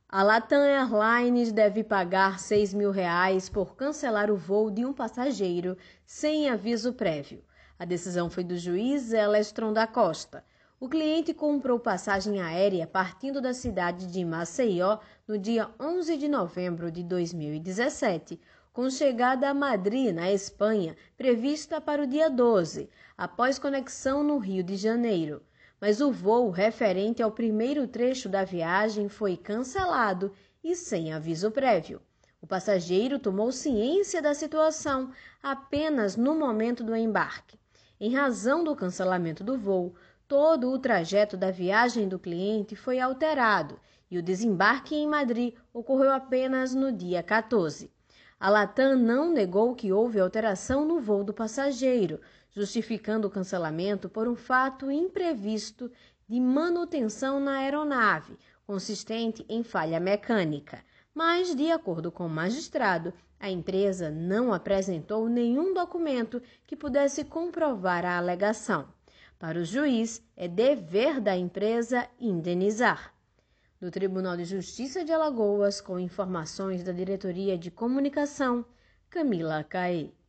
A Latam Airlines deve pagar R$ 6.000 por cancelar o voo de um passageiro sem aviso prévio. A decisão foi do juiz Elestron da Costa. O cliente comprou passagem aérea partindo da cidade de Maceió no dia 11 de novembro de 2017, com chegada a Madrid, na Espanha, prevista para o dia 12, após conexão no Rio de Janeiro. Mas o voo referente ao primeiro trecho da viagem foi cancelado e sem aviso prévio. O passageiro tomou ciência da situação apenas no momento do embarque. Em razão do cancelamento do voo, todo o trajeto da viagem do cliente foi alterado e o desembarque em Madrid ocorreu apenas no dia 14. A Latam não negou que houve alteração no voo do passageiro, justificando o cancelamento por um fato imprevisto de manutenção na aeronave, consistente em falha mecânica. Mas, de acordo com o magistrado, a empresa não apresentou nenhum documento que pudesse comprovar a alegação. Para o juiz, é dever da empresa indenizar. Do Tribunal de Justiça de Alagoas, com informações da Diretoria de Comunicação, Camila Caê.